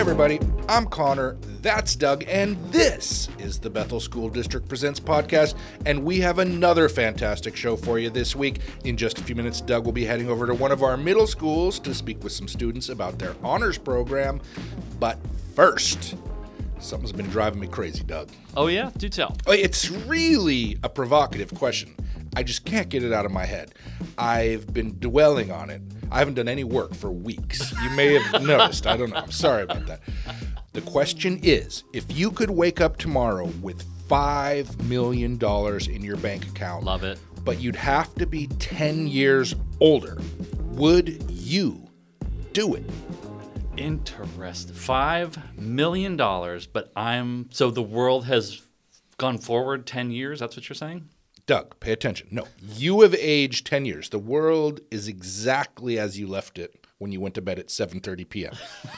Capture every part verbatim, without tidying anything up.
everybody, I'm Connor, that's Doug, and this is the Bethel School District Presents podcast, and we have another fantastic show for you this week. In just a few minutes, Doug will be heading over to one of our middle schools to speak with some students about their honors program, but first, something's been driving me crazy, Doug. Oh yeah? Do tell. It's really a provocative question. I just can't get it out of my head. I've been dwelling on it. I haven't done any work for weeks. You may have noticed. I don't know. I'm sorry about that. The question is, if you could wake up tomorrow with five million dollars in your bank account. Love it. But you'd have to be ten years older, would you do it? Interesting. Five million dollars, but I'm so the world has gone forward ten years. That's what you're saying? Doug, pay attention. No, you have aged ten years. The world is exactly as you left it when you went to bed at seven thirty p.m.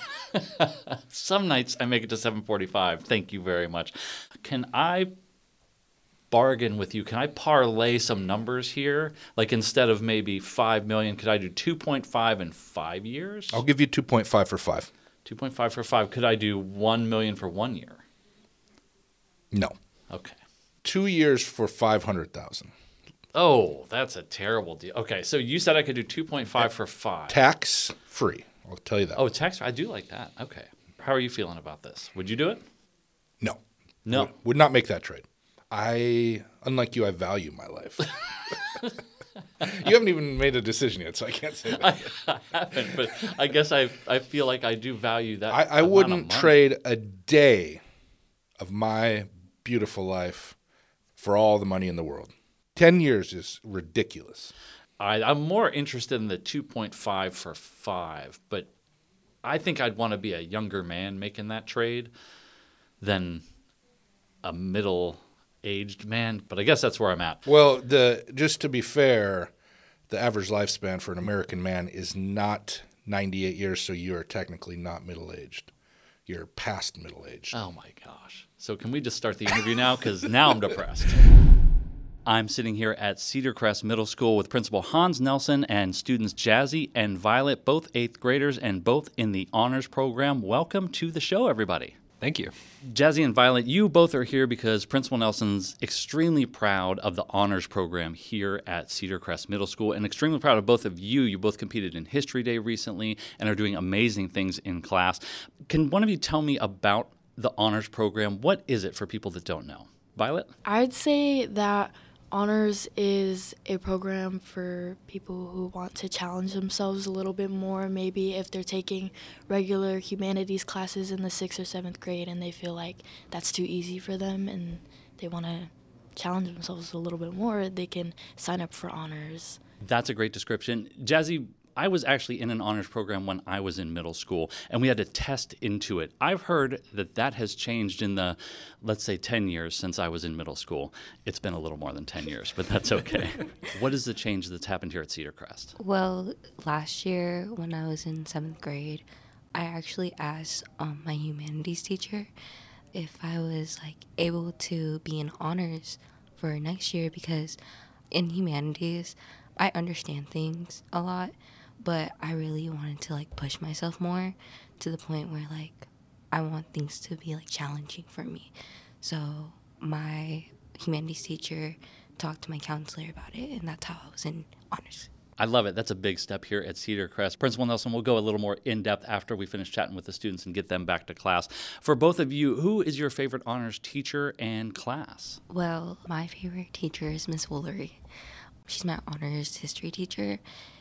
Some nights I make it to seven forty-five. Thank you very much. Can I bargain with you? Can I parlay some numbers here? Like instead of maybe five million dollars, could I do two point five in five years? I'll give you two point five for five. two point five for five. Could I do one million dollars for one year? No. Okay. Two years for five hundred thousand dollars. Oh, that's a terrible deal. Okay, so you said I could do two point five for five. Tax free. I'll tell you that. Oh, tax free. I do like that. Okay. How are you feeling about this? Would you do it? No. No. Would, would not make that trade. I, unlike you, I value my life. You haven't even made a decision yet, so I can't say that. I, I haven't, but I guess I I feel like I do value that. I, I wouldn't trade a day of my beautiful life for all the money in the world. Ten years is ridiculous. I, I'm more interested in the two point five for five, but I think I'd want to be a younger man making that trade than a middle-aged man. But I guess that's where I'm at. Well, the just to be fair, the average lifespan for an American man is not ninety-eight years, so you are technically not middle-aged. You're past middle-aged. Oh, my gosh. So can we just start the interview now? Because now I'm depressed. I'm sitting here at Cedar Crest Middle School with Principal Hans Nelson and students Jazzy and Violet, both eighth graders and both in the honors program. Welcome to the show, everybody. Thank you. Jazzy and Violet, you both are here because Principal Nelson's extremely proud of the honors program here at Cedar Crest Middle School and extremely proud of both of you. You both competed in History Day recently and are doing amazing things in class. Can one of you tell me about the honors program? What is it for people that don't know? Violet? I'd say that honors is a program for people who want to challenge themselves a little bit more. Maybe if they're taking regular humanities classes in the sixth or seventh grade and they feel like that's too easy for them and they want to challenge themselves a little bit more, they can sign up for honors. That's a great description. Jazzy, I was actually in an honors program when I was in middle school, and we had to test into it. I've heard that that has changed in the, let's say, ten years since I was in middle school. It's been a little more than ten years, but that's okay. What is the change that's happened here at Cedar Crest? Well, last year when I was in seventh grade, I actually asked um, my humanities teacher if I was like able to be in honors for next year, because in humanities, I understand things a lot, but I really wanted to like push myself more to the point where like I want things to be like challenging for me. So my humanities teacher talked to my counselor about it, and that's how I was in honors. I love it. That's a big step here at Cedar Crest. Principal Nelson, we'll go a little more in-depth after we finish chatting with the students and get them back to class. For both of you, who is your favorite honors teacher and class? Well, my favorite teacher is Miss Woolery. She's my honors history teacher.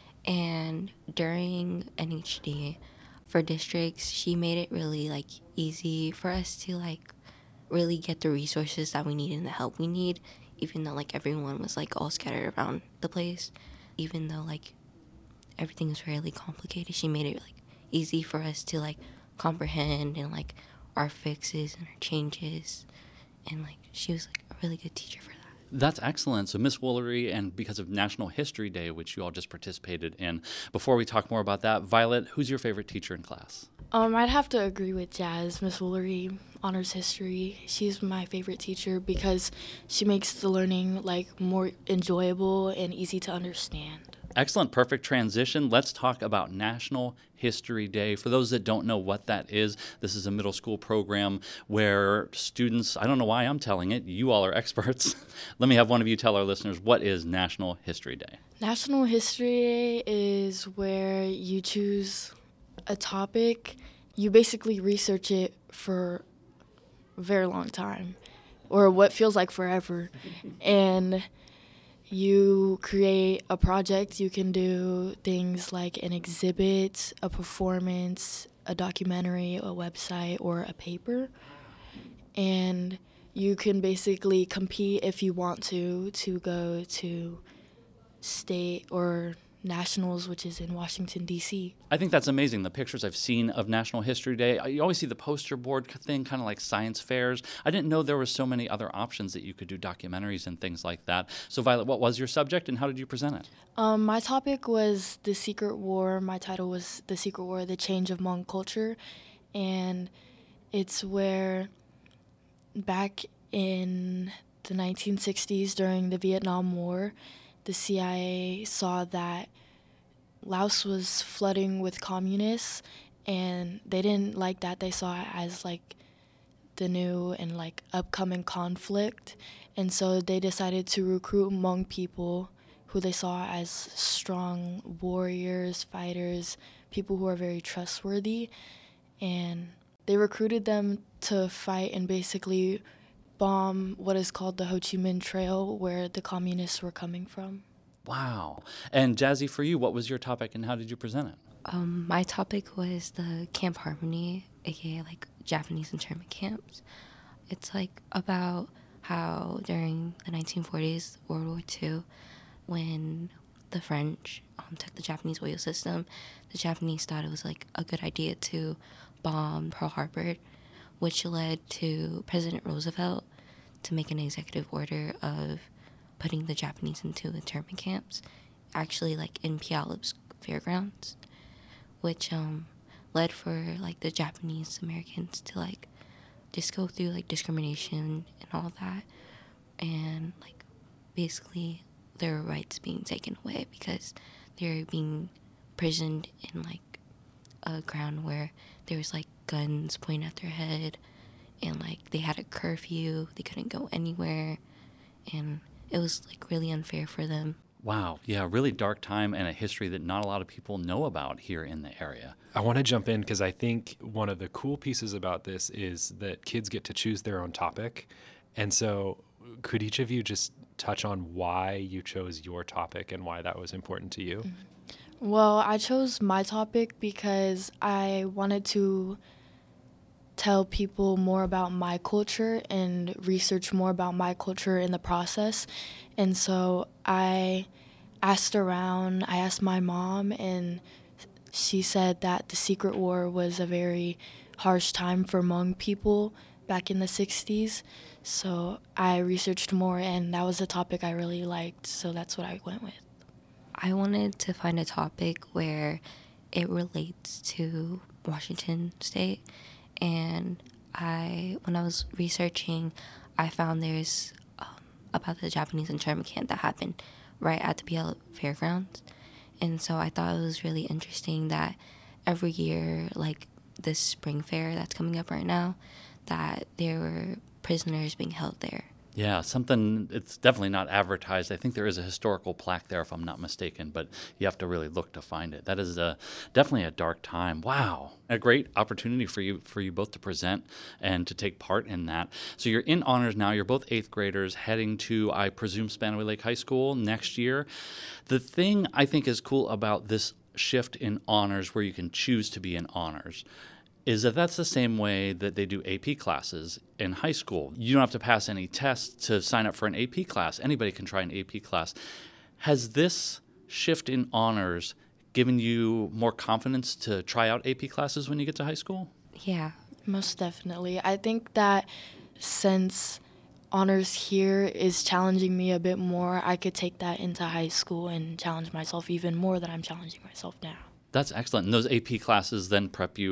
And during N H D for districts, she made it really like easy for us to like really get the resources that we need and the help we need, even though like everyone was like all scattered around the place. Even though like everything was really complicated, she made it like easy for us to like comprehend and like our fixes and our changes. And like she was like a really good teacher for that. That's excellent. So Miss Woolery, and because of National History Day, which you all just participated in. Before we talk more about that, Violet, who's your favorite teacher in class? Um, I'd have to agree with Jazz. Miss Woolery, honors history. She's my favorite teacher because she makes the learning like more enjoyable and easy to understand. Excellent. Perfect transition. Let's talk about National History Day. For those that don't know what that is, this is a middle school program where students, I don't know why I'm telling it, you all are experts. Let me have one of you tell our listeners, what is National History Day? National History Day is where you choose a topic. You basically research it for a very long time, or what feels like forever. And you create a project. You can do things like an exhibit, a performance, a documentary, a website, or a paper. And you can basically compete if you want to, to go to state or nationals, which is in Washington, D C. I think that's amazing. The pictures I've seen of National History Day, you always see the poster board thing, kind of like science fairs. I didn't know there were so many other options that you could do documentaries and things like that. So Violet, what was your subject and how did you present it? Um, my topic was The Secret War. My title was The Secret War, The Change of Hmong Culture. And it's where back in the nineteen sixties during the Vietnam War, the C I A saw that Laos was flooding with communists, and they didn't like that. They saw it as like the new and like upcoming conflict, and so they decided to recruit Hmong people who they saw as strong warriors, fighters, people who are very trustworthy, and they recruited them to fight and basically bomb what is called the Ho Chi Minh Trail, where the communists were coming from. Wow. And Jazzy, for you, what was your topic and how did you present it? Um, my topic was the Camp Harmony, aka like Japanese internment camps. It's like about how during the nineteen forties, World War Two, when the French um, took the Japanese oil system, the Japanese thought it was like a good idea to bomb Pearl Harbor, which led to President Roosevelt to make an executive order of putting the Japanese into internment camps, actually like in Puyallup Fairgrounds, which um, led for like the Japanese Americans to like just go through like discrimination and all that, and like basically their rights being taken away because they're being imprisoned in like a ground where there was like guns pointing at their head, and like they had a curfew, they couldn't go anywhere, and it was like really unfair for them. Wow. Yeah, really dark time and a history that not a lot of people know about here in the area. I want to jump in because I think one of the cool pieces about this is that kids get to choose their own topic. And so could each of you just touch on why you chose your topic and why that was important to you? Well, I chose my topic because I wanted to tell people more about my culture and research more about my culture in the process. And so I asked around, I asked my mom, and she said that the Secret War was a very harsh time for Hmong people back in the sixties. So I researched more, and that was a topic I really liked, so that's what I went with. I wanted to find a topic where it relates to Washington State. And I, when I was researching, I found there's um, about the Japanese internment camp that happened right at the Puyallup Fairgrounds. And so I thought it was really interesting that every year, like this spring fair that's coming up right now, that there were prisoners being held there. Yeah, something, it's definitely not advertised. I think there is a historical plaque there, if I'm not mistaken, but you have to really look to find it. That is a, definitely a dark time. Wow. A great opportunity for you for you both to present and to take part in that. So you're in honors now. You're both eighth graders heading to, I presume, Spanaway Lake High School next year. The thing I think is cool about this shift in honors where you can choose to be in honors is that that's the same way that they do A P classes in high school. You don't have to pass any tests to sign up for an A P class. Anybody can try an A P class. Has this shift in honors given you more confidence to try out A P classes when you get to high school? Yeah. Most definitely. I think that since honors here is challenging me a bit more, I could take that into high school and challenge myself even more than I'm challenging myself now. That's excellent. And those A P classes then prep you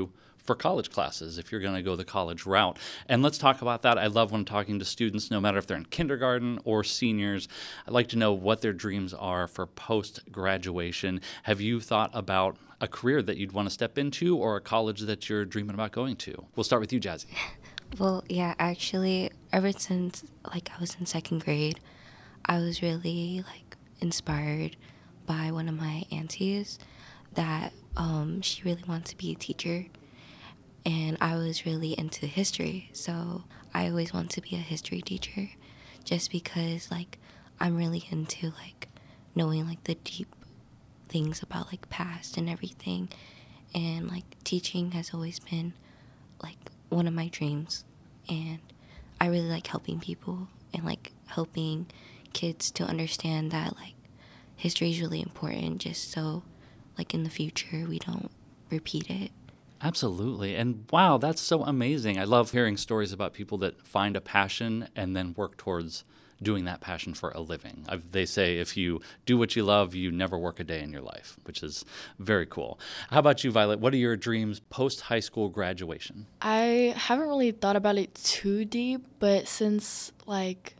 for college classes if you're going to go the college route. And let's talk about that. I love when talking to students, no matter if they're in kindergarten or seniors. I'd like to know what their dreams are for post-graduation. Have you thought about a career that you'd want to step into or a college that you're dreaming about going to? We'll start with you, Jazzy. Well, yeah, actually, ever since like I was in second grade, I was really like inspired by one of my aunties that um, she really wants to be a teacher. And I was really into history, so I always want to be a history teacher just because, like, I'm really into, like, knowing, like, the deep things about, like, past and everything. And, like, teaching has always been, like, one of my dreams. And I really like helping people and, like, helping kids to understand that, like, history is really important just so, like, in the future we don't repeat it. Absolutely. And wow, that's so amazing. I love hearing stories about people that find a passion and then work towards doing that passion for a living. I've, they say if you do what you love, you never work a day in your life, which is very cool. How about you, Violet? What are your dreams post-high school graduation? I haven't really thought about it too deep, but since like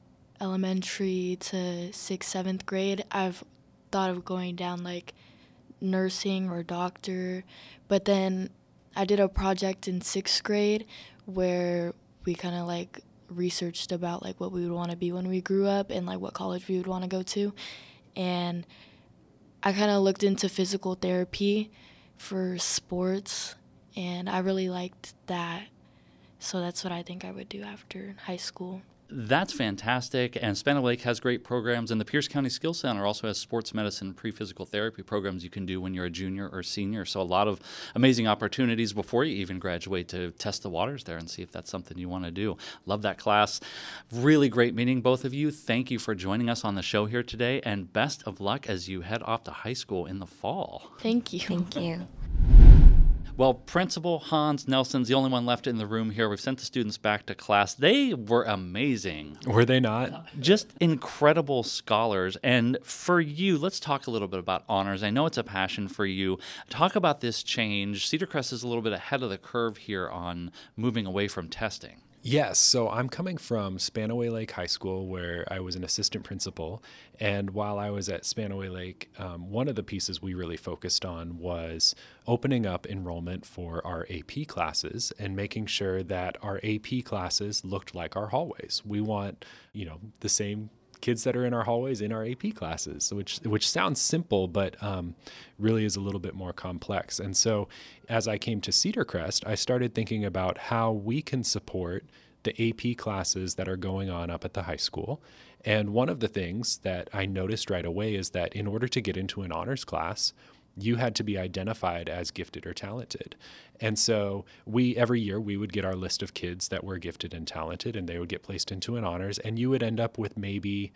elementary to sixth, seventh grade, I've thought of going down like nursing or doctor. But then I did a project in sixth grade where we kind of like researched about like what we would want to be when we grew up and like what college we would want to go to. And I kind of looked into physical therapy for sports, and I really liked that. So that's what I think I would do after high school. That's fantastic, and Spanaway Lake has great programs, and the Pierce County Skills Center also has sports medicine pre-physical therapy programs you can do when you're a junior or senior, so a lot of amazing opportunities before you even graduate to test the waters there and see if that's something you want to do. Love that class. Really great meeting, both of you. Thank you for joining us on the show here today, and best of luck as you head off to high school in the fall. Thank you. Thank you. Well, Principal Hans Nelson's the only one left in the room here. We've sent the students back to class. They were amazing. Were they not? Just incredible scholars. And for you, let's talk a little bit about honors. I know it's a passion for you. Talk about this change. Cedar Crest is a little bit ahead of the curve here on moving away from testing. Yes. So I'm coming from Spanaway Lake High School, where I was an assistant principal. And while I was at Spanaway Lake, um, one of the pieces we really focused on was opening up enrollment for our A P classes and making sure that our A P classes looked like our hallways. We want, you know, the same kids that are in our hallways in our A P classes, which which sounds simple, but um, really is a little bit more complex. And so as I came to Cedar Crest, I started thinking about how we can support the A P classes that are going on up at the high school. And one of the things that I noticed right away is that in order to get into an honors class, you had to be identified as gifted or talented. And so we, every year, we would get our list of kids that were gifted and talented, and they would get placed into an honors, and you would end up with maybe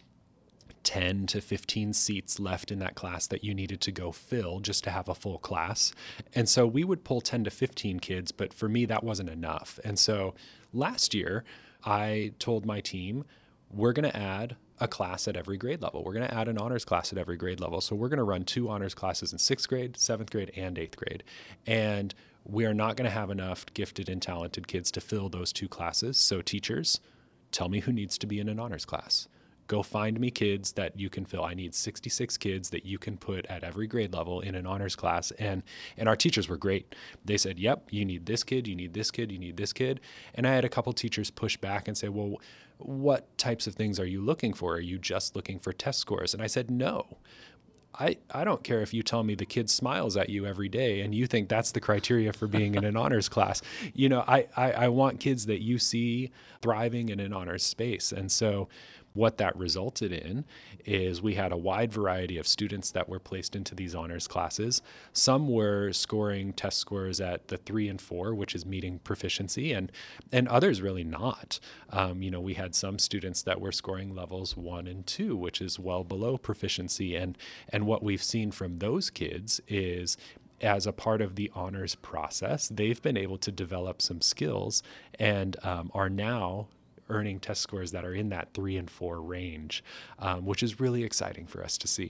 ten to fifteen seats left in that class that you needed to go fill just to have a full class. And so we would pull ten to fifteen kids, but for me, that wasn't enough. And so last year, I told my team, we're going to add a class at every grade level. We're going to add an honors class at every grade level. So we're going to run two honors classes in sixth grade, seventh grade, and eighth grade. And we are not going to have enough gifted and talented kids to fill those two classes. So teachers, tell me who needs to be in an honors class. Go find me kids that you can fill. I need sixty-six kids that you can put at every grade level in an honors class. And and our teachers were great. They said, yep, you need this kid, you need this kid, you need this kid. And I had a couple teachers push back and say, well, what types of things are you looking for? Are you just looking for test scores? And I said, no. I, I don't care if you tell me the kid smiles at you every day and you think that's the criteria for being in an honors class. You know, I, I, I want kids that you see thriving in an honors space. And so what that resulted in is we had a wide variety of students that were placed into these honors classes. Some were scoring test scores at the three and four, which is meeting proficiency, and and others really not. Um, you know, we had some students that were scoring levels one and two, which is well below proficiency. And and what we've seen from those kids is, as a part of the honors process, they've been able to develop some skills and um, are now earning test scores that are in that three and four range, um, which is really exciting for us to see.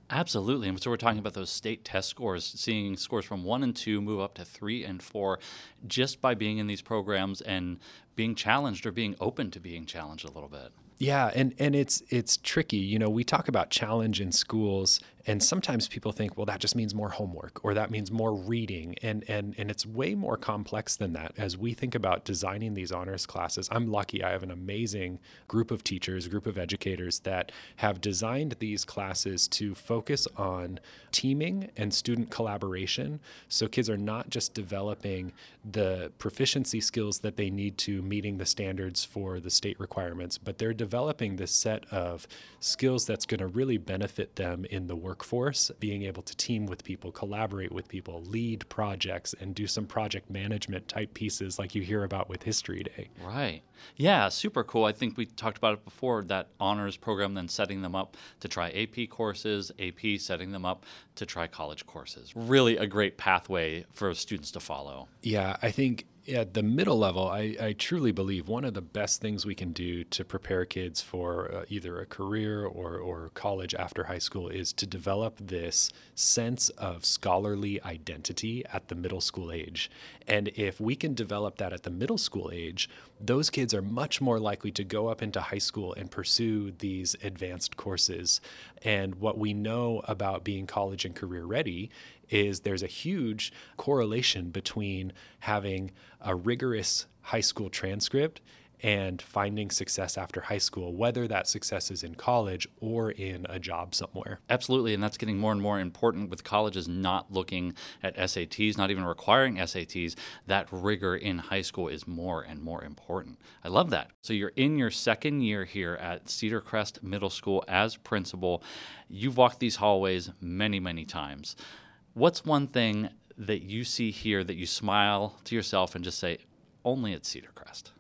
Absolutely. And so we're talking about those state test scores, seeing scores from one and two move up to three and four just by being in these programs and being challenged or being open to being challenged a little bit. Yeah, and, and it's it's tricky. You know, we talk about challenge in schools, and sometimes people think, well, that just means more homework or that means more reading. And and and it's way more complex than that. As we think about designing these honors classes, I'm lucky I have an amazing group of teachers, group of educators that have designed these classes to focus on teaming and student collaboration. So kids are not just developing the proficiency skills that they need to meeting the standards for the state requirements, but they're developing this set of skills that's going to really benefit them in the workforce, being able to team with people, collaborate with people, lead projects, and do some project management type pieces like you hear about with History Day. Right. Yeah, super cool. I think we talked about it before, that honors program, then setting them up to try A P courses, A P setting them up to try college courses. Really a great pathway for students to follow. Yeah, I think at the middle level, I, I truly believe one of the best things we can do to prepare kids for uh, either a career or, or college after high school is to develop this sense of scholarly identity at the middle school age. And if we can develop that at the middle school age, those kids are much more likely to go up into high school and pursue these advanced courses. And what we know about being college and career ready is there's a huge correlation between having a rigorous high school transcript and finding success after high school, whether that success is in college or in a job somewhere. Absolutely, and that's getting more and more important with colleges not looking at S A Ts, not even requiring S A Ts. That rigor in high school is more and more important. I love that. So you're in your second year here at Cedar Crest Middle School as principal. You've walked these hallways many, many times. What's one thing that you see here that you smile to yourself and just say, only at Cedar Crest?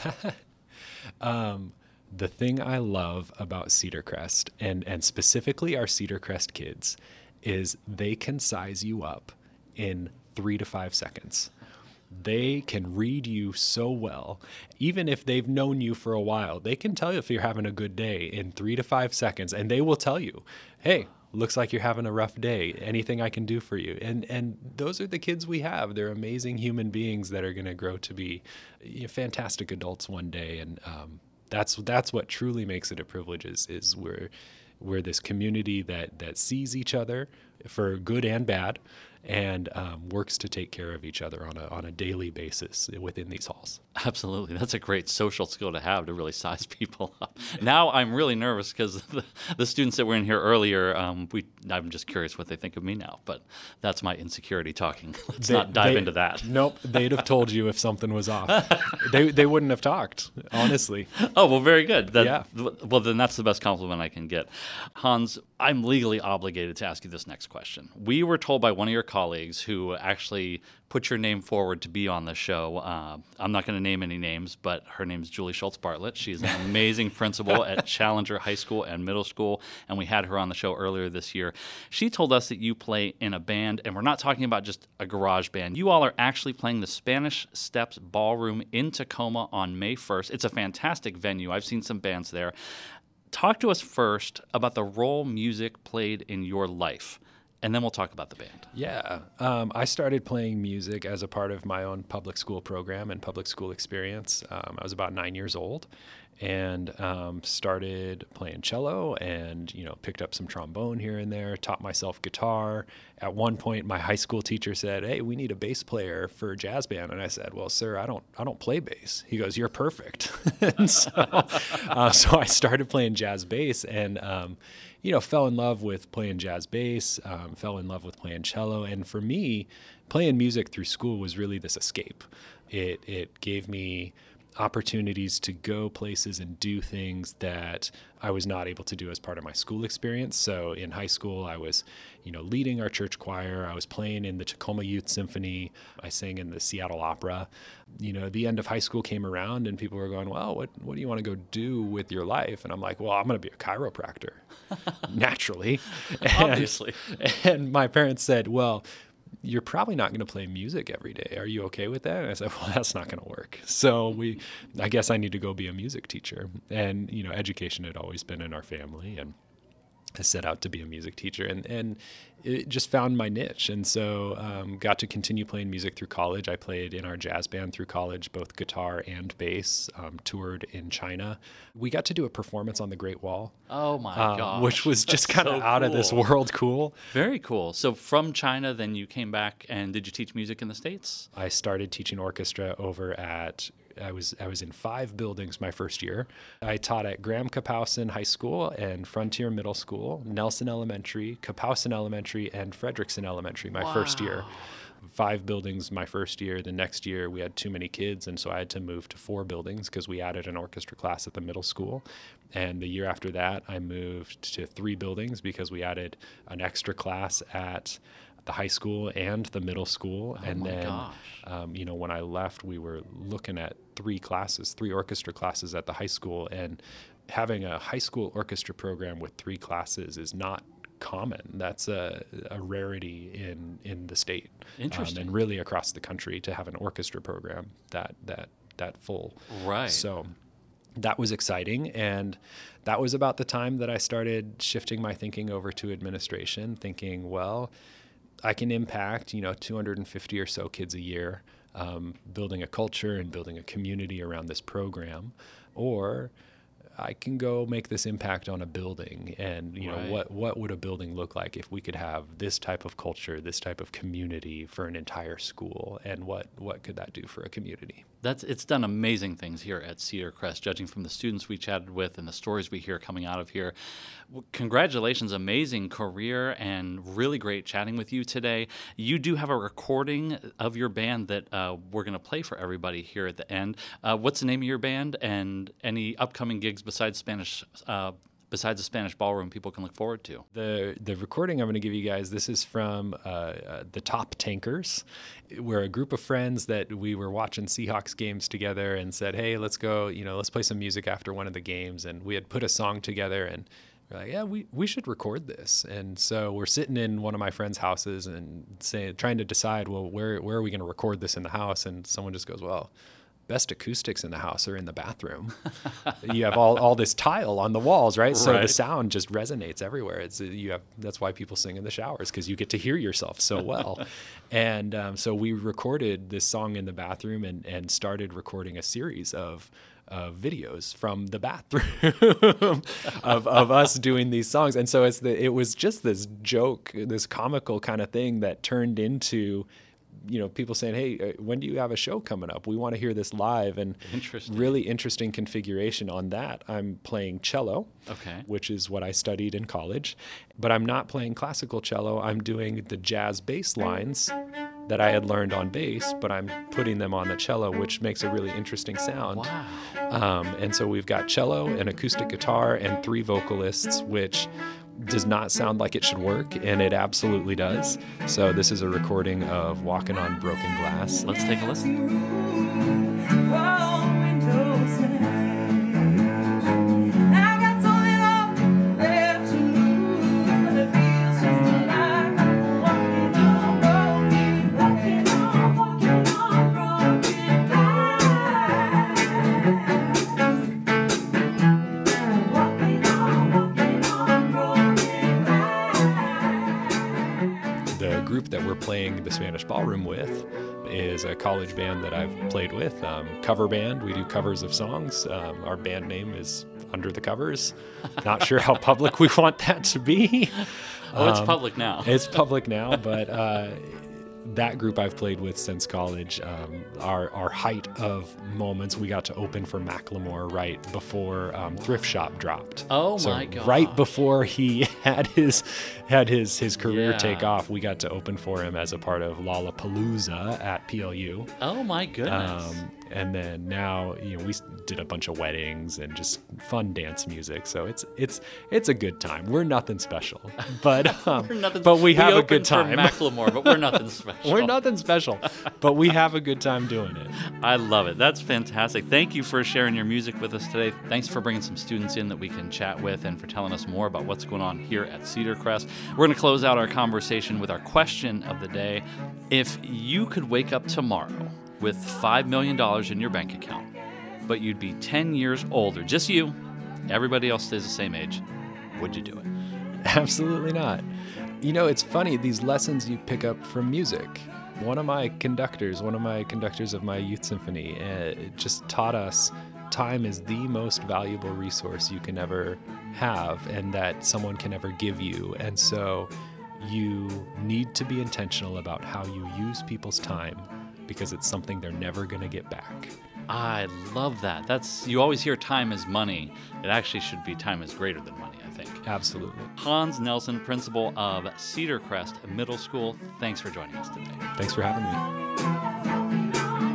um, the thing I love about Cedar Crest, and, and specifically our Cedar Crest kids, is they can size you up in three to five seconds. They can read you so well. Even if they've known you for a while, they can tell you if you're having a good day in three to five seconds, and they will tell you, hey, looks like you're having a rough day. Anything I can do for you? And and those are the kids we have. They're amazing human beings that are going to grow to be, you know, fantastic adults one day. And um, that's that's what truly makes it a privilege. Is is we're we're this community that that sees each other for good and bad, and um, works to take care of each other on a on a daily basis within these halls. Absolutely. That's a great social skill to have, to really size people up. Now I'm really nervous because the, the students that were in here earlier, um, we I'm just curious what they think of me now, but that's my insecurity talking. Let's They- not dive they- into that. Nope, they'd have told you if something was off. they they wouldn't have talked, honestly. Oh, well, very good. That, Yeah. Well, then that's the best compliment I can get. Hans, I'm legally obligated to ask you this next question. We were told by one of your colleagues who actually put your name forward to be on the show. Uh, I'm not going to name any names, but her name's Julie Schultz Bartlett. She's an amazing principal at Challenger High School and Middle School, and we had her on the show earlier this year. She told us that you play in a band, and we're not talking about just a garage band. You all are actually playing the Spanish Steps Ballroom in Tacoma on May first. It's a fantastic venue. I've seen some bands there. Talk to us first about the role music played in your life, and then we'll talk about the band. Yeah, um, I started playing music as a part of my own public school program and public school experience. Um, I was about nine years old, and um, started playing cello, and you know picked up some trombone here and there. Taught myself guitar. At one point, my high school teacher said, "Hey, we need a bass player for a jazz band," and I said, "Well, sir, I don't, I don't play bass." He goes, "You're perfect." and so, uh, so I started playing jazz bass, and um, you know, fell in love with playing jazz bass. Um, fell in love with playing cello, and for me, playing music through school was really this escape. It it gave me opportunities to go places and do things that I was not able to do as part of my school experience. So in high school, I was, you know, leading our church choir. I was playing in the Tacoma Youth Symphony. I sang in the Seattle Opera. You know, the end of high school came around and people were going, well, what, what do you want to go do with your life? And I'm like, well, I'm going to be a chiropractor, naturally. And, Obviously. And my parents said, well, you're probably not going to play music every day. Are you okay with that? And I said, well, that's not going to work. So we, I guess I need to go be a music teacher. And, you know, education had always been in our family. And I set out to be a music teacher, and, and it just found my niche. And so um, got to continue playing music through college. I played in our jazz band through college, both guitar and bass, um, toured in China. We got to do a performance on the Great Wall. Oh my um, gosh. Which was just That's kind of so out of this cool. world cool. Very cool. So from China, then you came back, and did you teach music in the States? I started teaching orchestra over at I was I was in five buildings my first year. I taught at Graham Kapowson High School and Frontier Middle School, Nelson Elementary, Kapowson Elementary, and Frederickson Elementary my Wow. first year. Five buildings my first year. The next year we had too many kids, and so I had to move to four buildings because we added an orchestra class at the middle school. And the year after that, I moved to three buildings because we added an extra class at the high school and the middle school. Oh and my then, gosh. um, you know, when I left, we were looking at three classes, three orchestra classes at the high school. And having a high school orchestra program with three classes is not common. That's a, a rarity in, in the state. Interesting. Um, and really across the country to have an orchestra program that, that, that full. Right. So that was exciting. And that was about the time that I started shifting my thinking over to administration, thinking, well, I can impact, you know, two hundred fifty or so kids a year, um, building a culture and building a community around this program, or I can go make this impact on a building. And, you Right. know, what, what would a building look like if we could have this type of culture, this type of community for an entire school? And what, what could that do for a community? That's it's done amazing things here at Cedar Crest, judging from the students we chatted with and the stories we hear coming out of here. W- Congratulations, amazing career, and really great chatting with you today. You do have a recording of your band that uh, we're going to play for everybody here at the end. Uh, what's the name of your band, and any upcoming gigs besides Spanish? Uh, besides the Spanish Ballroom, people can look forward to? The the recording I'm going to give you guys, this is from uh, uh, the Top Tankers. We're a group of friends that we were watching Seahawks games together and said, hey, let's go, you know, let's play some music after one of the games. And we had put a song together, and we're like, yeah, we, we should record this. And so we're sitting in one of my friends' houses and say, trying to decide, well, where, where are we going to record this in the house? And someone just goes, well, best acoustics in the house are in the bathroom. You have all, all this tile on the walls, right? So Right. the sound just resonates everywhere. It's you have that's why people sing in the showers, because you get to hear yourself so well. And um, so we recorded this song in the bathroom and and started recording a series of uh, videos from the bathroom of of us doing these songs. And so it's the it was just this joke, this comical kind of thing that turned into, you know, people saying, hey, when do you have a show coming up? We want to hear this live. And Interesting. really interesting configuration on that. I'm playing cello, Okay. which is what I studied in college, but I'm not playing classical cello. I'm doing the jazz bass lines that I had learned on bass, but I'm putting them on the cello, which makes a really interesting sound. Wow. Um, and so we've got cello, an acoustic guitar, and three vocalists, which does not sound like it should work, and it absolutely does. So this is a recording of Walking on Broken Glass. Let's take a listen. The group that we're playing the Spanish Ballroom with is a college band that I've played with, um, cover band. We do covers of songs. Um, our band name is Under the Covers. Not sure how public we want that to be. Oh, it's Um, public now. It's public now, but uh, that group I've played with since college, um, our, our height of moments, we got to open for Macklemore right before um, Thrift Shop dropped. Oh so my gosh. right before he had his had his his career Yeah. take off, we got to open for him as a part of Lollapalooza at P L U. Oh my goodness. Um, and then now, you know, we s- did a bunch of weddings and just fun dance music. So it's it's it's a good time. We're nothing special, but um, We're nothing- but we have a opened good time. for Macklemore, but we're nothing special. We're nothing special, but we have a good time doing it. I love it. That's fantastic. Thank you for sharing your music with us today. Thanks for bringing some students in that we can chat with and for telling us more about what's going on here at Cedar Crest. We're going to close out our conversation with our question of the day. If you could wake up tomorrow with five million dollars in your bank account, but you'd be ten years older, just you, everybody else stays the same age, would you do it? Absolutely not. You know, it's funny, these lessons you pick up from music. One of my conductors, one of my conductors of my youth symphony, uh, just taught us time is the most valuable resource you can ever have and that someone can ever give you. And so you need to be intentional about how you use people's time because it's something they're never going to get back. I love that. That's, you always hear time is money. It actually should be time is greater than money, I think. Absolutely. Hans Nelson, principal of Cedar Crest Middle School, thanks for joining us today. Thanks for having me.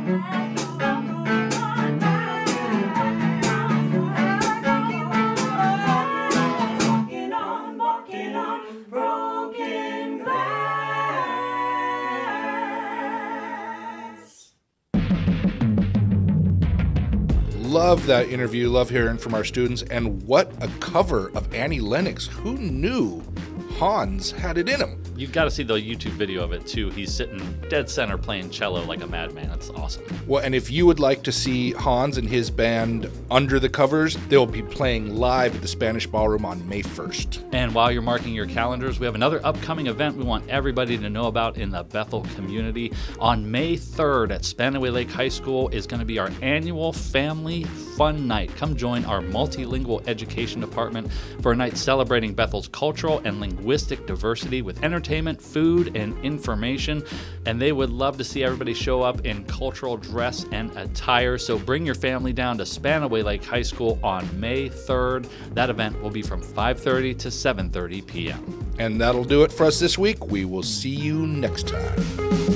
Love that interview. Love hearing from our students. And what a cover of Annie Lennox. Who knew Hans had it in him? You've got to see the YouTube video of it, too. He's sitting dead center playing cello like a madman. That's awesome. Well, and if you would like to see Hans and his band Under the Covers, they'll be playing live at the Spanish Ballroom on May first. And while you're marking your calendars, we have another upcoming event we want everybody to know about in the Bethel community. On May third at Spanaway Lake High School is going to be our annual Family Fun Night. Come join our multilingual education department for a night celebrating Bethel's cultural and linguistic diversity with entertainment, food, and information. And they would love to see everybody show up in cultural dress and attire. So bring your family down to Spanaway Lake High School on May third. That event will be from five thirty to seven thirty p.m. And that'll do it for us this week. We will see you next time.